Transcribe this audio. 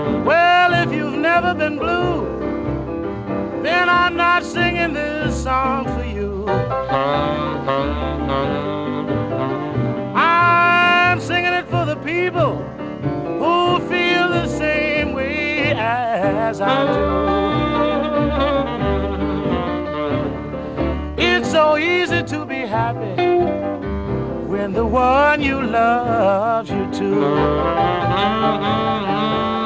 Well, if you've never been blue, then I'm not singing this song for you. I'm singing it for the people who feel the same way as I do. It's so easy to be happy when the one you love you too.